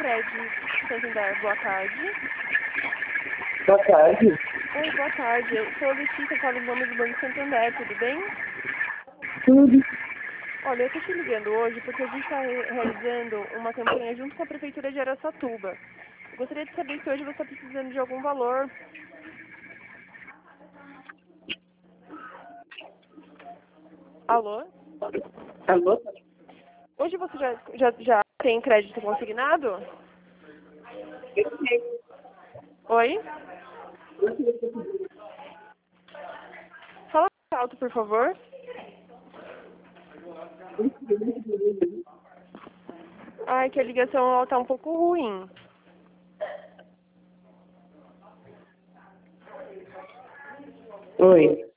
Crédito Santander, boa tarde. Boa tarde. Oi, boa tarde. Eu sou a Letícia, falo em nome do Banco Santander, tudo bem? Tudo. Olha, eu tô te ligando hoje porque a gente está realizando uma campanha junto com a Prefeitura de Araçatuba. Eu gostaria de saber se hoje você está precisando de algum valor. Alô? Alô? Hoje você já tem crédito consignado? Oi? Fala mais alto, por favor. Ai, que a ligação está um pouco ruim. Oi.